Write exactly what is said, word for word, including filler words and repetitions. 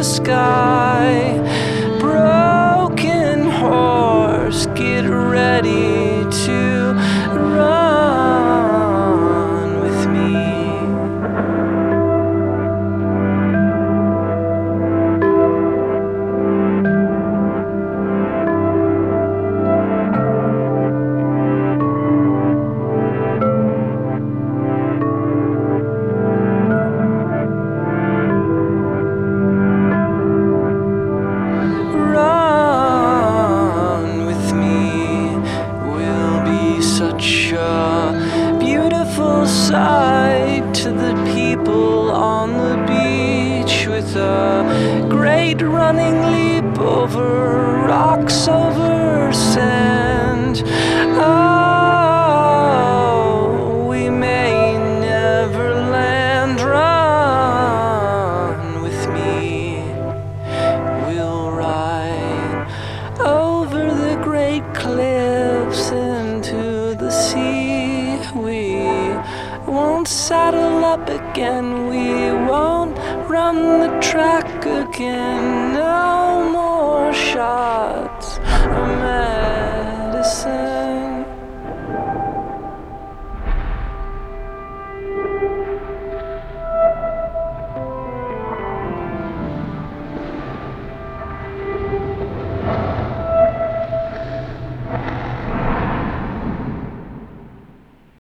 the sky. Broken horse, get ready to run with me. Such a beautiful sight to the people on the beach, with a great running leap over rocks, over sand. Oh, we may never land. Run with me, we'll ride over the great cliffs into the sea. We won't saddle up again, we won't run the track again.